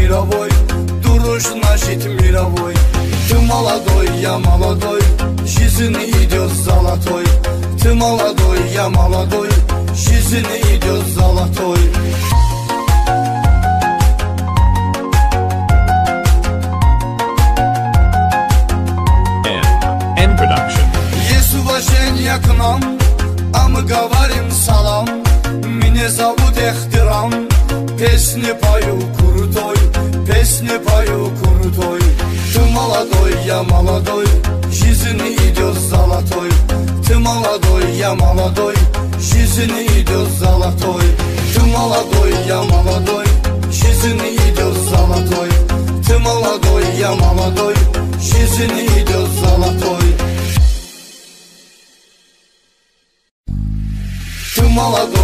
мировой, дуруш носит мировой. Ты молодой, я молодой, жизнь идет золотой. Ты молодой, я молодой, жизнь идет золотой. N Production. Есть уважение к нам, а мы говорим салам. Меня зовут Эхтирам, песни пою крутой, песни пою крутой. Ты молодой, я молодой, жизнь идет золотой. Ты молодой, я молодой, жизнь идет золотой. Ты молодой, я молодой, жизнь идет золотой. Ты молодой, я молодой, жизнь идет золотой. Ты молодой.